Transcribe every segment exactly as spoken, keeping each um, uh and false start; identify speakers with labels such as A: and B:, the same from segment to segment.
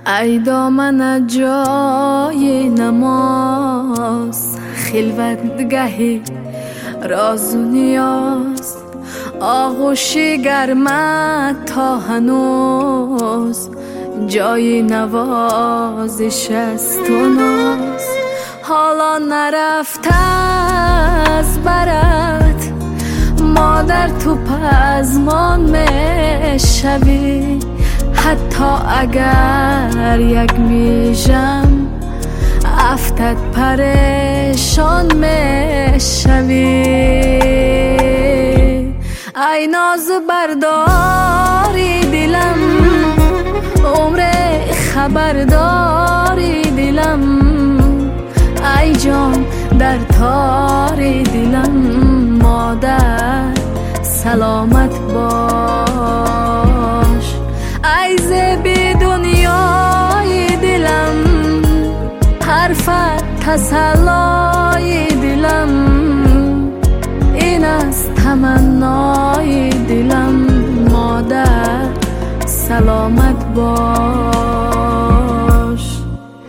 A: ای دامن جای نماز، خلوتگهی راز و نیاز، آغوشی گرمت تا هنوز جای نوازش است و ناز. حالا نرفته از برت مادر، تو پزمان میشوی، حتی اگر یک میشم افتد پریشان میشوی. ای ناز برداری دلم، عمر خبرداری دلم، ای جان در تاری دلم، مادر سلامت باش. ای زیبی دنیای دلم، حرفت تسلای دلم، این است تمنای دلم، مادر سلامت باش.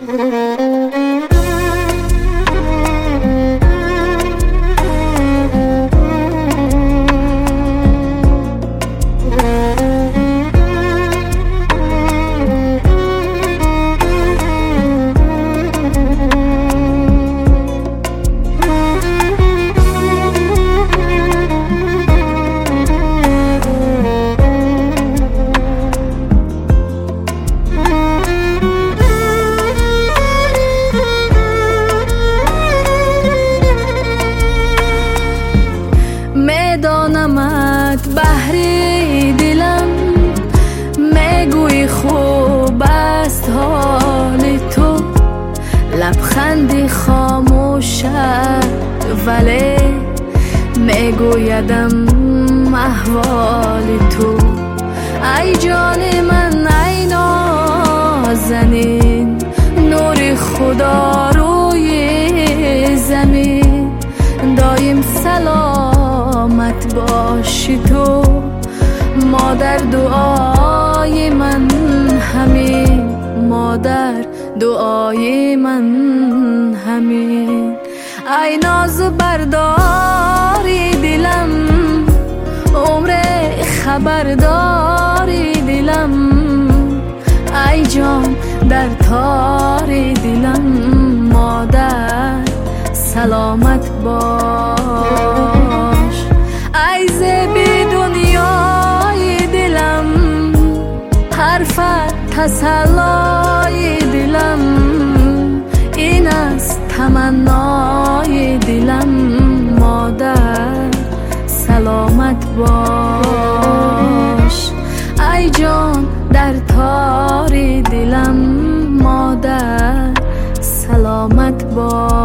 A: میدانمت بحری دلم، میگوی خوب است حال تو، لبخندی خاموشت ولی میگویدم احوال تو. ای جان من ای نازنین، نور خدا روی زمین، دایم سلامت باشی تو، مادر دعای من همین، مادر دعای من همین. ای ناز برداری دلم، عمر خبرداری دلم، ای جان در تاری دلم، مادر سلامت باش. ای زیبی دنیای دلم، حرفت تسلای دلم، این است تمنای دلم، مادر سلامت باش. ای جان در تاری دلم، مادر سلامت باش.